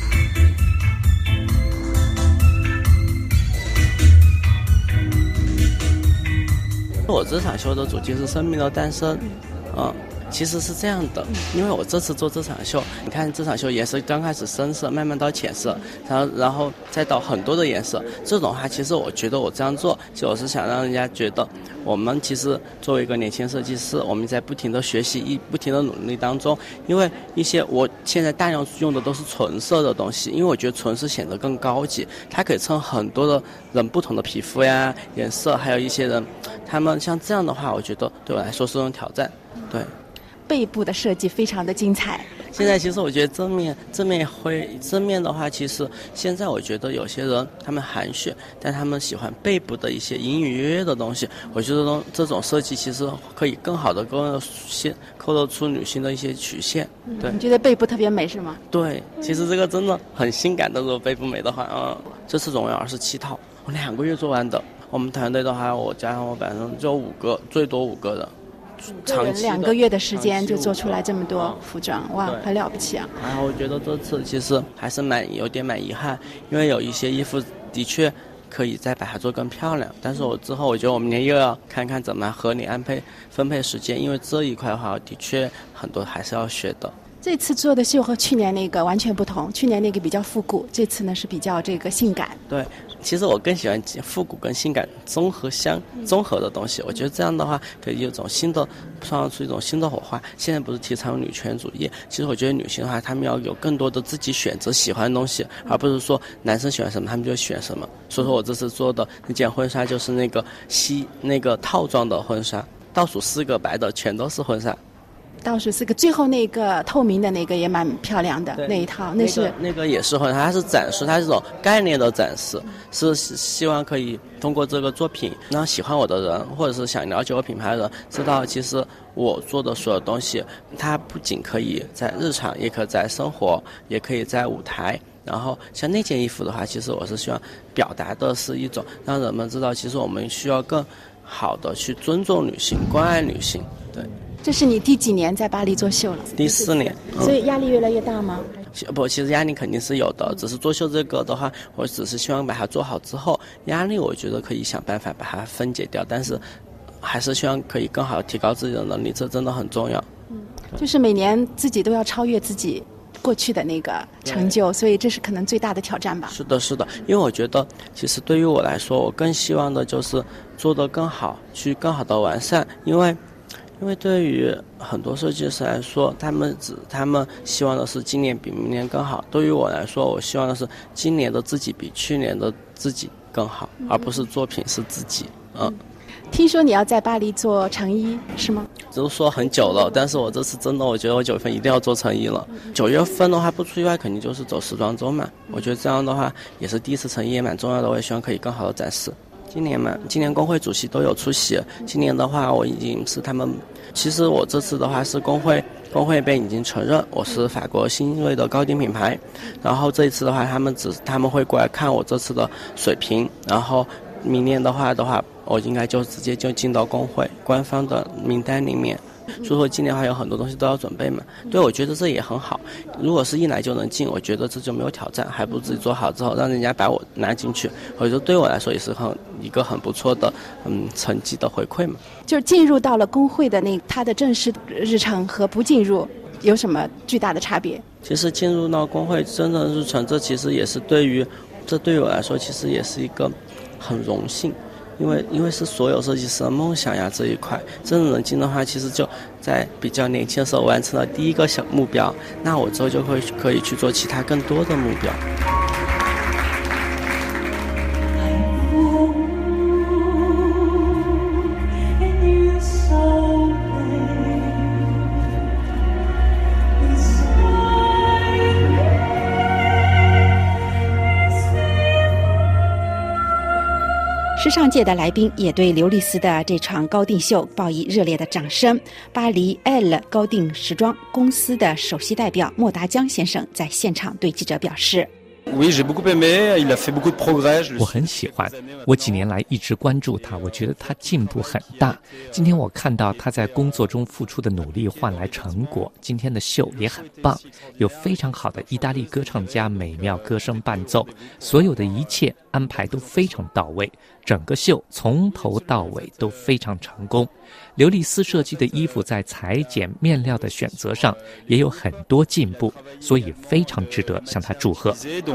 我这场秀的主题是生命的诞生，嗯。其实是这样的，因为我这次做这场秀，你看这场秀颜色刚开始深色，慢慢到浅色，然后然后再到很多的颜色。这种话，其实我觉得我这样做，其实我是想让人家觉得，我们其实作为一个年轻设计师，我们在不停的学习、一不停的努力当中。因为一些我现在大量用的都是纯色的东西，因为我觉得纯色显得更高级，它可以衬很多的人不同的皮肤呀、颜色，还有一些人，他们像这样的话，我觉得对我来说是种挑战，对。 背部的设计非常的精彩。 现在其实我觉得正面正面会正面的话，其实现在我觉得有些人他们含蓄，但他们喜欢背部的一些隐隐约约的东西。我觉得这种这种设计其实可以更好的勾勒现勾勒出女性的一些曲线。对， 你觉得背部特别美是吗？ 对，其实这个真的很性感的，如果背部美的话，嗯，这次总共有二十七套，我两个月做完的。我们团队的话，我加上我本身就五个，最多五个人。 长期两个月的时间就做出来这么多服装，哇，很了不起啊！ 然后我觉得这次其实还是蛮有点蛮遗憾，因为有一些衣服的确可以再把它做更漂亮，但是我之后我觉得我明年又要看看怎么合理安排分配时间，因为这一块的话的确很多还是要学的。 这次做的秀和去年那个完全不同，去年那个比较复古，这次呢是比较这个性感。 对，其实我更喜欢复古跟性感综合相综合的东西，我觉得这样的话可以有一种新的创造出一种新的火花。现在不是提倡女权主义，其实我觉得女性的话，她们要有更多的自己选择喜欢的东西，而不是说男生喜欢什么他们就选什么。所以说我这次做的那件婚纱就是那个西那个套装的婚纱，倒数四个白的全都是婚纱。 倒数四个，最后那个透明的那个也蛮漂亮的那一套，那是、 那个、那个也是婚纱，它是展示，它是这种概念的展示，是希望可以通过这个作品让喜欢我的人，或者是想了解我品牌的人，知道其实我做的所有东西，它不仅可以在日常，也可以在生活，也可以在舞台。然后像那件衣服的话，其实我是希望表达的是一种让人们知道，其实我们需要更好的去尊重女性，关爱女性。对。 这是你第几年在巴黎做秀了？ 第四年。 嗯、所以压力越来越大吗？ 不，其实压力肯定是有的，只是做秀这个的话，我只是希望把它做好之后，压力我觉得可以想办法把它分解掉，但是还是希望可以更好的提高自己的能力，这真的很重要。 嗯，就是每年自己都要超越自己过去的那个成就，所以这是可能最大的挑战吧。 是的，是的，因为我觉得其实对于我来说，我更希望的就是做得更好，去更好的完善，因为因为对于很多设计师来说，他们只他们希望的是今年比明年更好。对于我来说，我希望的是今年的自己比去年的自己更好，而不是作品是自己。嗯。 听说你要在巴黎做成衣是吗？ 都说很久了，但是我这次真的，我觉得我九月份一定要做成衣了。九月份的话，不出意外，肯定就是走时装周嘛。我觉得这样的话，也是第一次成衣，也蛮重要的。我也希望可以更好的展示。今年嘛，今年工会主席都有出席。今年的话，我已经是他们。其实我这次的话是工会，工会被已经承认我是法国新锐的高定品牌。然后这一次的话，他们只他们会过来看我这次的水平。然后明年的话的话，我应该就直接就进到工会官方的名单里面。 所以说今年还有很多东西都要准备嘛。对，我觉得这也很好。如果是一来就能进，我觉得这就没有挑战，还不如自己做好之后让人家把我拿进去，我觉得对我来说也是很一个很不错的嗯成绩的回馈嘛。 就是进入到了工会的那它的正式日程和不进入有什么巨大的差别？ 其实进入到工会真正日程，这其实也是对于这对于我来说其实也是一个很荣幸。因为因为是所有设计师的梦想呀，这一块真的能进的话，其实就在比较年轻的时候完成了第一个小目标，那我之后就会可以去做其他更多的目标。 时尚界的来宾也对刘丽丝的这场高定秀报以热烈的掌声。巴黎 L 高定时装公司的首席代表莫达江先生在现场对记者表示， 我很喜欢，我几年来一直关注他，我觉得他进步很大。今天我看到他在工作中付出的努力换来成果，今天的秀也很棒，有非常好的意大利歌唱家美妙歌声伴奏，所有的一切安排都非常到位，整个秀从头到尾都非常成功。刘丽丝设计的衣服在裁剪面料的选择上也有很多进步，所以非常值得向她祝贺。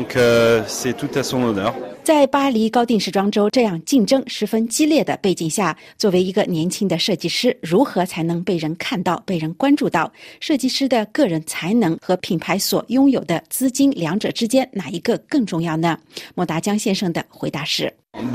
在巴黎高定时装周这样竞争十分激烈的背景下，作为一个年轻的设计师，如何才能被人看到、被人关注到？设计师的个人才能和品牌所拥有的资金，两者之间哪一个更重要呢？莫达江先生的回答是，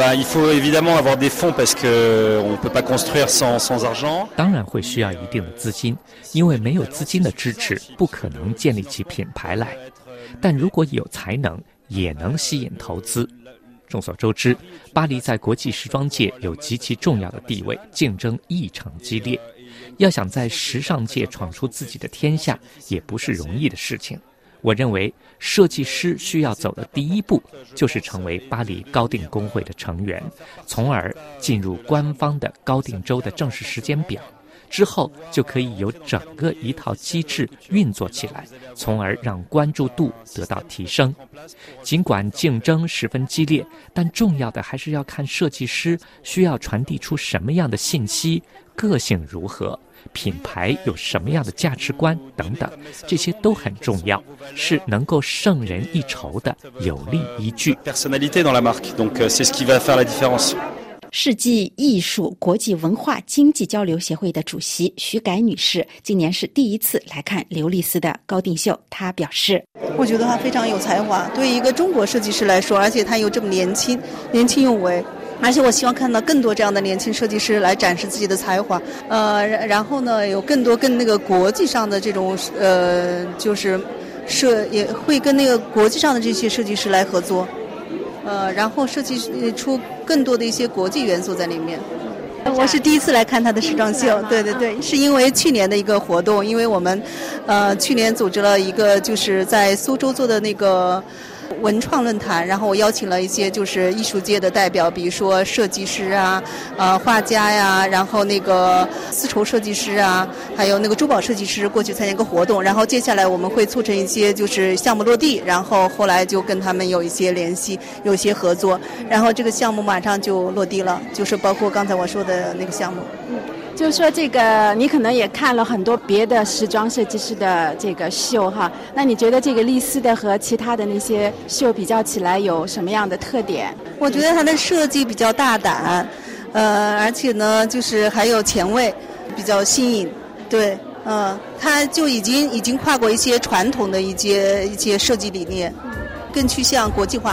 当然会需要一定的资金，因为没有资金的支持，不可能建立起品牌来。但如果有才能，也能吸引投资。众所周知，巴黎在国际时装界有极其重要的地位，竞争异常激烈。要想在时尚界闯出自己的天下，也不是容易的事情。我认为设计师需要走的第一步就是成为巴黎高定工会的成员，从而进入官方的高定周的正式时间表，之后就可以有整个一套机制运作起来，从而让关注度得到提升。尽管竞争十分激烈，但重要的还是要看设计师需要传递出什么样的信息，个性如何，品牌有什么样的价值观等等，这些都很重要，是能够胜人一筹的有力依据。 世纪艺术国际文化经济交流协会的主席徐改女士今年是第一次来看刘丽丝的高定秀，她表示， 我觉得她非常有才华，对于一个中国设计师来说，而且她又这么年轻，年轻有为，而且我希望看到更多这样的年轻设计师来展示自己的才华，呃，然后呢，有更多跟那个国际上的这种呃，就是设也会跟那个国际上的这些设计师来合作，呃，然后设计出更多的一些国际元素在里面。我是第一次来看他的时装秀，对对对，是因为去年的一个活动，因为我们呃去年组织了一个就是在苏州做的那个文创论坛，然后我邀请了一些就是艺术界的代表，比如说设计师啊、呃画家呀，然后那个丝绸设计师啊，还有那个珠宝设计师过去参加一个活动，然后接下来我们会促成一些就是项目落地，然后后来就跟他们有一些联系，有一些合作，然后这个项目马上就落地了，就是包括刚才我说的那个项目。 就是说这个你可能也看了很多别的时装设计师的这个秀哈，那你觉得这个丽丝的和其他的那些秀比较起来有什么样的特点？ 我觉得它的设计比较大胆，呃，而且呢就是还有前卫，比较新颖，对，嗯、呃，它就已经已经跨过一些传统的一些一些设计理念，更趋向国际化。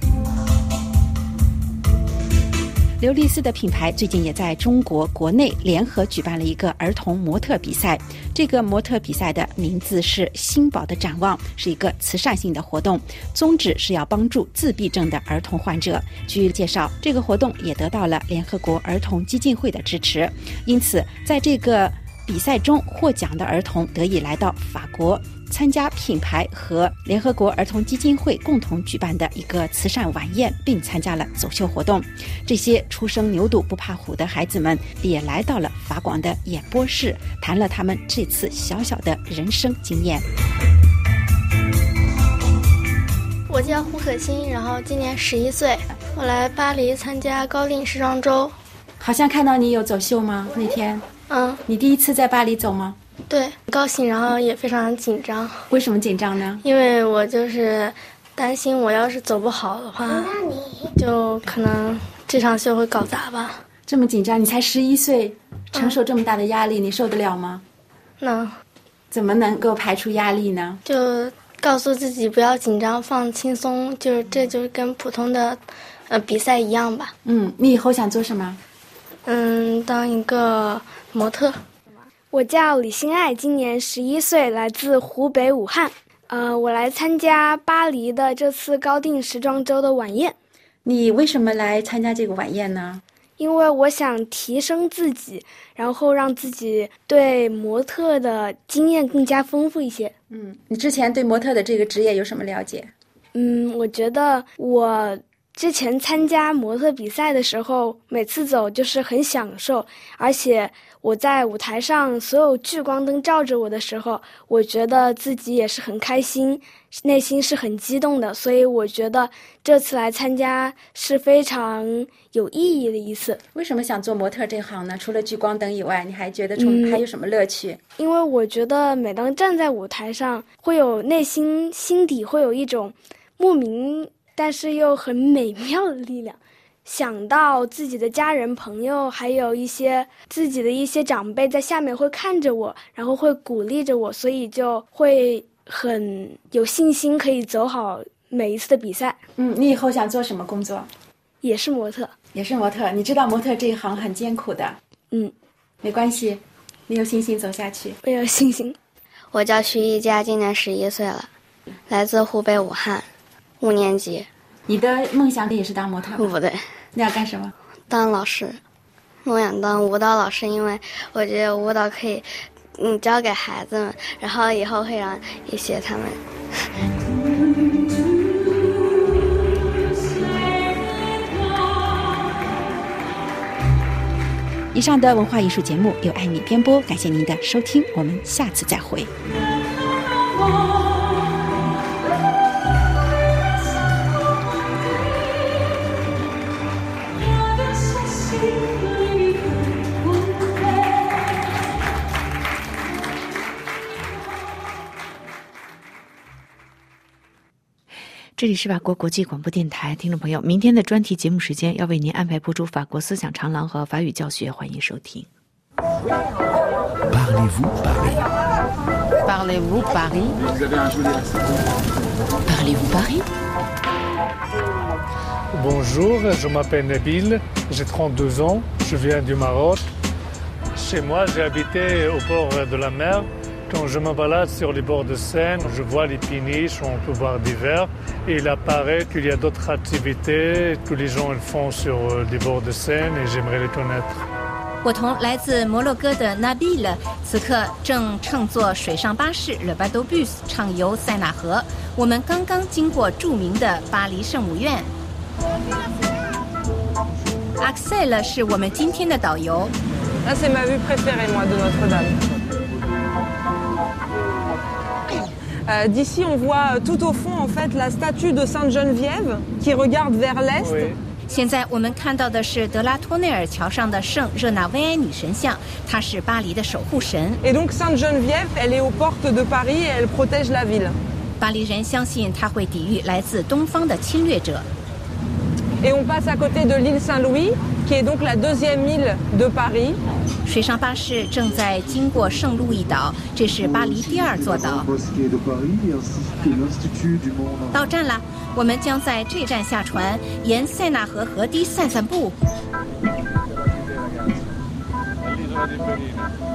刘丽丝的品牌最近也在中国国内联合举办了一个儿童模特比赛，这个模特比赛的名字是新宝的展望，是一个慈善性的活动，宗旨是要帮助自闭症的儿童患者。据介绍，这个活动也得到了联合国儿童基金会的支持，因此在这个比赛中获奖的儿童得以来到法国参加品牌和联合国儿童基金会共同举办的一个慈善晚宴，并参加了走秀活动。这些初生牛犊不怕虎的孩子们也来到了法广的演播室，谈了他们这次小小的人生经验。 我叫胡可欣，然后今年十一岁，我来巴黎参加高定时装周。 好像看到你有走秀吗？那天， 嗯， 你第一次在巴黎走吗？ 对，高兴，然后也非常紧张。 为什么紧张呢？ 因为我就是担心我要是走不好的话，就可能这场秀会搞砸吧。 这么紧张，你才十一岁，承受这么大的压力，嗯、你受得了吗？ 能。 怎么能够排除压力呢？ 就告诉自己不要紧张，放轻松，就是这就是跟普通的呃比赛一样吧。 嗯，你以后想做什么？ 嗯，当一个模特。 我叫李欣爱，今年十一岁，来自湖北武汉。呃，我来参加巴黎的这次高定时装周的晚宴。 你为什么来参加这个晚宴呢？ 因为我想提升自己，然后让自己对模特的经验更加丰富一些。 嗯，你之前对模特的这个职业有什么了解？ 嗯，我觉得我之前参加模特比赛的时候，每次走就是很享受，而且我在舞台上所有聚光灯照着我的时候，我觉得自己也是很开心，内心是很激动的，所以我觉得这次来参加是非常有意义的一次。 为什么想做模特这行呢？除了聚光灯以外，你还觉得中、嗯、还有什么乐趣？ 因为我觉得每当站在舞台上，会有内心心底会有一种莫名但是又很美妙的力量，想到自己的家人朋友还有一些自己的一些长辈在下面会看着我，然后会鼓励着我，所以就会很有信心可以走好每一次的比赛。 嗯，你以后想做什么工作？ 也是模特。 也是模特。你知道模特这一行很艰苦的。 嗯， 没关系，你有信心走下去。 我有信心。 我叫徐一佳，今年十一岁了，来自湖北武汉，五年级。 你的梦想也是当模特？ 不对。 你要干什么？ 当老师。我想当舞蹈老师，因为我觉得舞蹈可以嗯教给孩子们，然后以后会让一些他们以上的文化艺术节目由艾米编播，感谢您的收听，我们下次再会。 这里是法国国际广播电台，听众朋友，明天的专题节目时间要为您安排播出法国思想长廊和法语教学，欢迎收听。 Parlez-vous Paris? Parlez-vous Paris? Parlez-vous Paris? Bonjour, je m'appelle Nabil, j'ai trente-deux ans, je viens du Maroc. Chez moi, j'ai habité au bord de la mer.Quand je me balade sur les bords de Seine, je vois les péniches, on peut voir des verres. Et il apparaît qu'il y a d'autres activités que les gens font sur les bords de Seine et j'aimerais les connaître. 我同来自摩洛哥的 Nabil 此刻正乘坐水上巴士 Le Bateau Bus 畅游塞纳河。我们刚刚经过著名的巴黎圣母院。Axel 是我们今天的导游。 Là, c'est ma vue préférée, moi, de Notre-Dame.Euh, d'ici, on voit tout au fond, en fait, la statue de Sainte-Geneviève qui regarde vers l'est. Oui. 现在我们看到的是德拉托内尔桥上的圣热那维埃女神像，她是巴黎的守护神。 Et donc Sainte-Geneviève, elle est aux portes de Paris et elle protège la ville. 巴黎人相信她会抵御来自东方的侵略者。 Et on passe à côté de l'île Saint-Louis, qui est donc la deuxième île de Paris. 水上巴士正在经过圣路易岛，这是巴黎第二座岛。到站了，我们将在这站下船，沿塞纳河河堤散散步。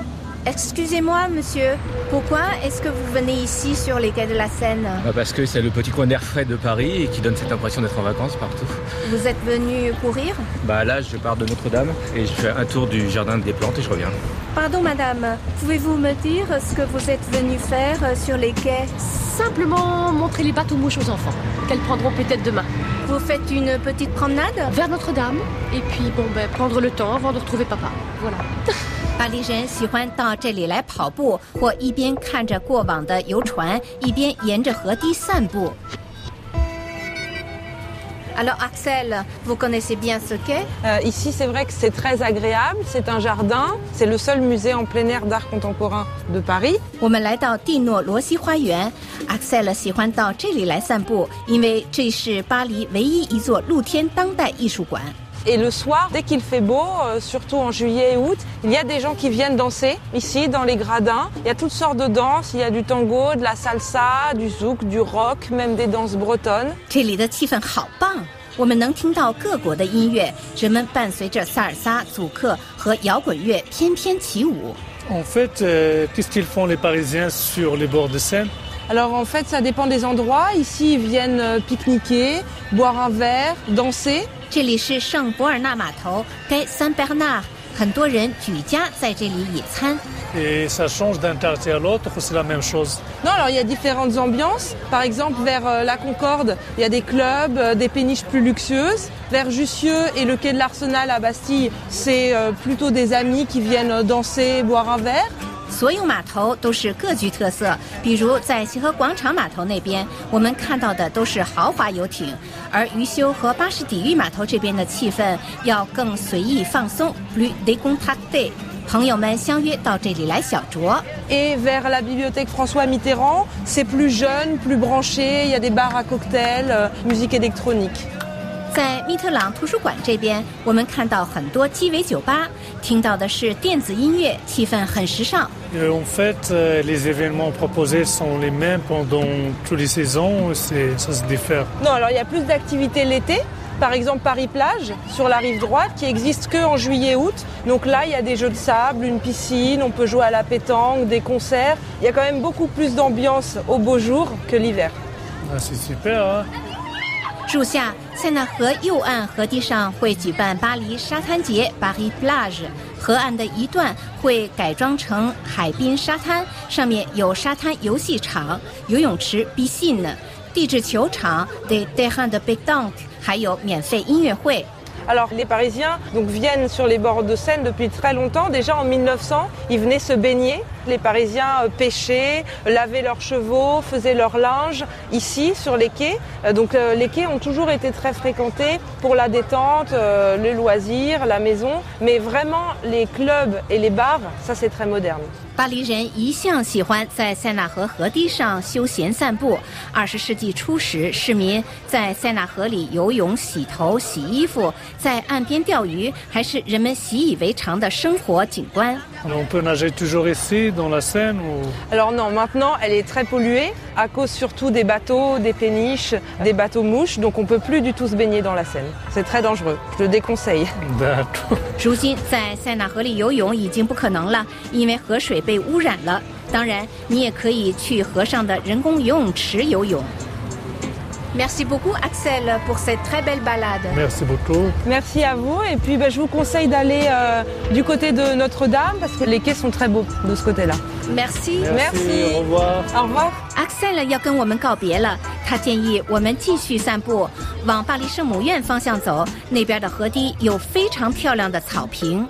Excusez-moi, monsieur, pourquoi est-ce que vous venez ici sur les quais de la Seine? Bah parce que c'est le petit coin d'air frais de Paris et qui donne cette impression d'être en vacances partout. Vous êtes venu courir? Bah là, je pars de Notre-Dame et je fais un tour du jardin des plantes et je reviens. Pardon, madame, pouvez-vous me dire ce que vous êtes venu faire sur les quais? Simplement montrer les bateaux mouches aux enfants, qu'elles prendront peut-être demain. Vous faites une petite promenade? Vers Notre-Dame, et puis bon, ben, prendre le temps avant de retrouver papa. Voilà. 巴黎人喜欢到这里来跑步，或一边看着过往的游船，一边沿着河堤散步。Alors Axel, vous connaissez bien ce quai? euh, Ici, c'est vrai que c'est très agréable. C'est un jardin. C'est le seul musée en plein air d'art contemporain de Paris. 我们来到蒂诺罗西花园 ，Axel 喜欢到这里来散步，因为这是巴黎唯一一座露天当代艺术馆。 Et le soir, dès qu'il fait beau, euh, surtout en juillet et août, il y a des gens qui viennent danser ici dans les gradins. Il y a toutes sortes de danses. Il y a du tango, de la salsa, du zouk, du rock, même des danses bretonnes. 这里的气氛好棒，我们能听到各国的音乐，人们伴随着萨尔萨、祖克和摇滚乐翩翩起舞。 En fait, euh, qu'est-ce qu'ils font les Parisiens sur les bords de Seine? Alors en fait, ça dépend des endroits. Ici, ils viennent pique-niquer, boire un verre, danser. 这里是圣博尔纳码头，该Saint Bernard，很多人举家在这里野餐。 Et ça change d'un quartier à l'autre ou c'est la même chose? Non, alors il y a différentes ambiances. Par exemple, vers euh, la Concorde, il y a des clubs, euh, des péniches plus luxueuses. Vers Jussieu et le quai de l'Arsenal à Bastille, c'est euh, plutôt des amis qui viennent danser, boire un verre. 所有码头都是各具特色，比如在协和广场码头那边，我们看到的都是豪华游艇，而余修和巴士底狱码头这边的气氛要更随意放松 ，plus décontracté。朋友们相约到这里来小酌。 Et vers la bibliothèque François Mitterrand, c'est plus jeune, plus branché. Il y a des bars à cocktails, euh, musique électronique. 在密特朗图书馆这边，我们看到很多鸡尾酒吧，听到的是电子音乐，气氛很时尚。 Et en fait, euh, les événements proposés sont les mêmes pendant toutes les saisons, c'est, ça se diffère. Non, alors il y a plus d'activités l'été. Par exemple, Paris-Plage, sur la rive droite, qui existe que en juillet-août. Donc là, il y a des jeux de sable, une piscine, on peut jouer à la pétanque, des concerts. Il y a quand même beaucoup plus d'ambiance au beau jour que l'hiver. Ah, c'est super, hein? 树下，塞纳河右岸河堤上会举办巴黎沙滩节 （Paris Plage），河岸的一段会改装成海滨沙滩，上面有沙滩游戏场、游泳池 （piscine）、地质球场 （des terrains de pétanque），还有免费音乐会。 Alors les Parisiens donc, viennent sur les bords de Seine depuis très longtemps. Déjà en mille neuf cents, ils venaient se baigner. Les Parisiens euh, pêchaient, lavaient leurs chevaux, faisaient leur linge ici sur les quais. Euh, donc euh, les quais ont toujours été très fréquentés pour la détente, euh, les loisirs, la maison. Mais vraiment les clubs et les bars, ça c'est très moderne. 巴黎人一向喜欢在塞纳河河堤上休闲散步。二十世纪初时，市民在塞纳河里游泳、洗头、洗衣服，在岸边钓鱼，还是人们习以为常的生活景观。 On peut nager toujours ici, dans la Seine ou... Alors non, maintenant elle est très polluée à cause surtout des bateaux, des péniches, des bateaux mouches. Donc on peut plus du tout se baigner dans la Seine. C'est très dangereux. Je le déconseille. D'accord. 如今在塞纳河里游泳已经不可能了，因为河水被污染了。当然，你也可以去河上的人工游泳池游泳。Merci beaucoup Axel pour cette très belle balade. Merci beaucoup. Merci à vous et puis ben, je vous conseille d'aller euh, du côté de Notre-Dame parce que les quais sont très beaux de ce côté-là. Merci. Merci. Au revoir. Au revoir. Axel 要跟我们告别了，他建议我们继续散步，往巴黎圣母院方向走，那边的河堤有非常漂亮的草坪。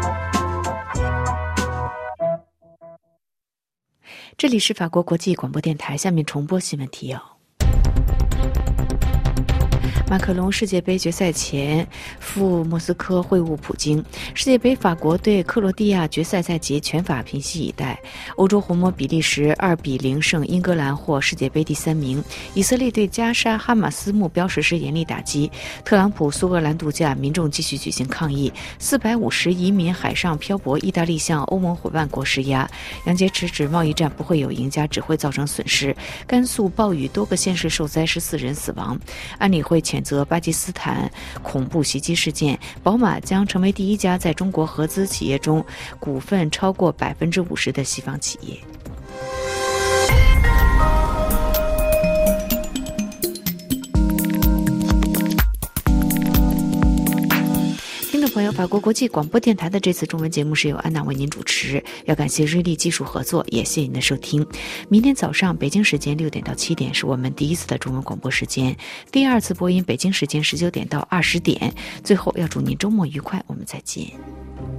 这里是法国国际广播电台，下面重播新闻提要。马克龙世界杯决赛前赴莫斯科会晤普京。世界杯法国对克罗地亚决赛在即，全法平息以待。欧洲红魔比利时二比零胜英格兰，获世界杯第三名。以色列对加沙哈马斯目标实施严厉打击。特朗普苏格兰度假，民众继续举行抗议。四百五十移民海上漂泊，意大利向欧盟伙伴国施压。杨洁篪指贸易战不会有赢家，只会造成损失。甘肃暴雨，多个县市受灾，十四人死亡。安理会谴责巴基斯坦恐怖袭击事件，宝马将成为第一家在中国合资企业中股份超过百分之五十的西方企业。朋友，法国国际广播电台的这次中文节目是由安娜为您主持，要感谢瑞丽技术合作，也谢谢您的收听。明天早上北京时间六点到七点是我们第一次的中文广播时间，第二次播音北京时间十九点到二十点。最后要祝您周末愉快，我们再见。